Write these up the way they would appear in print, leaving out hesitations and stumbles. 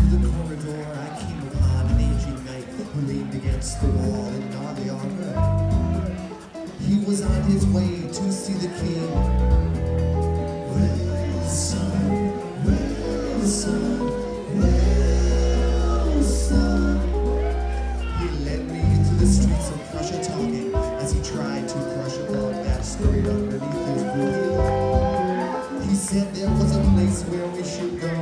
Through the corridor I came upon an aging knight who leaned against the wall in gnarly armor. He was on his way to see the king. Well, son, well, son, well, son. He led me through the streets of Prussia talking as he tried to crush a dog that scurried underneath his boot. He said there was a place where we should go.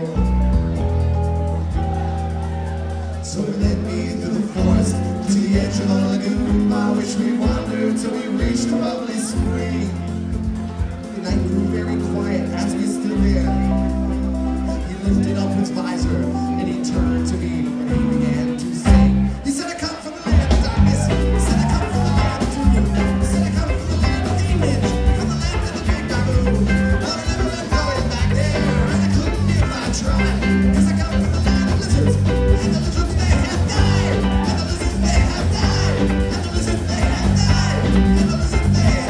So he led me through the forest to the edge of the lagoon, by which we wandered till we reached a lovely spring. The night grew very quiet as we stood there. He lifted up his visor and he turned to me and he began to sing. He said, I come from the land of darkness. He said, I come from the land of doom. He said, I come from the land of demons, from the land of the big baboon. Well, I never left going back there, and I couldn't if I tried, 'cause I come from the land of lizards, and the lizards they have died, and the lizards they have died, and the lizards they have died, and the lizards they have.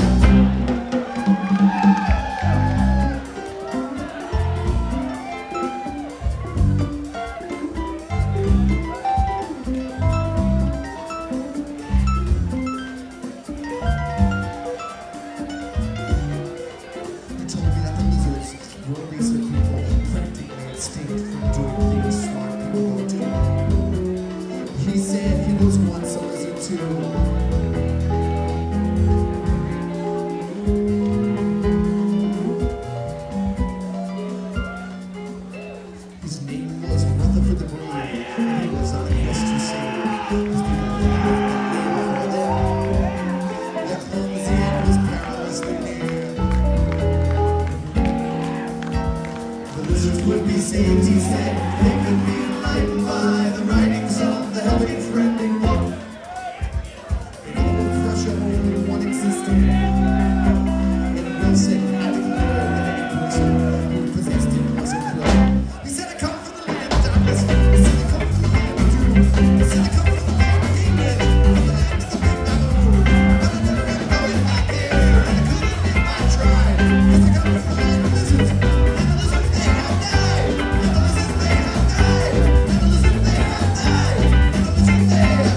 He told me that the lizards were a race of people practically extinct from doing things smart people don't do. He said he was once a lizard too. His name was Rutherford the Brave, and he was on a quest to save his people from the earth that lay before them. Their clumsy and was perilously near. The lizards would be saved, he said. They could be enlightened by the writings of the helping friendly book. In all of Prussia, only one existed. And Wilson had declared that any person who possessed it was a crook. He said, I come from the land of darkness. He said, I come from the land of doom. He said, I come from the land of demons, from the land of the big baboon. But I never ever going back there, and I couldn't if I tried, 'cause I come from the land of lizards, and the lizards they have died, and the lizards they have died, and the lizards they have died, and the lizards they have.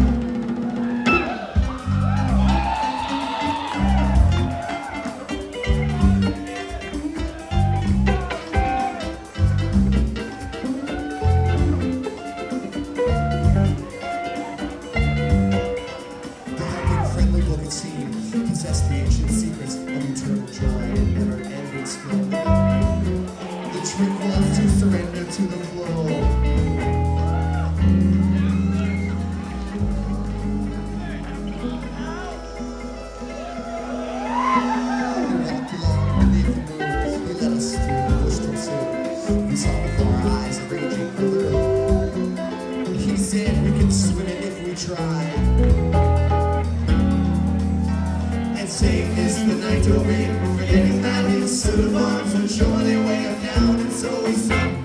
The helping friendly book, it seemed, possessed the ancient secrets of eternal joy and never-ending splendor. The trick was to surrender to the flow. We walked along beneath the moon. He led us through the bush till soon we saw before our eyes a raging river. He said we could swim it if we tried. And saying this the night away, forgetting that his suit of arms would surely weigh him down, and so we stopped.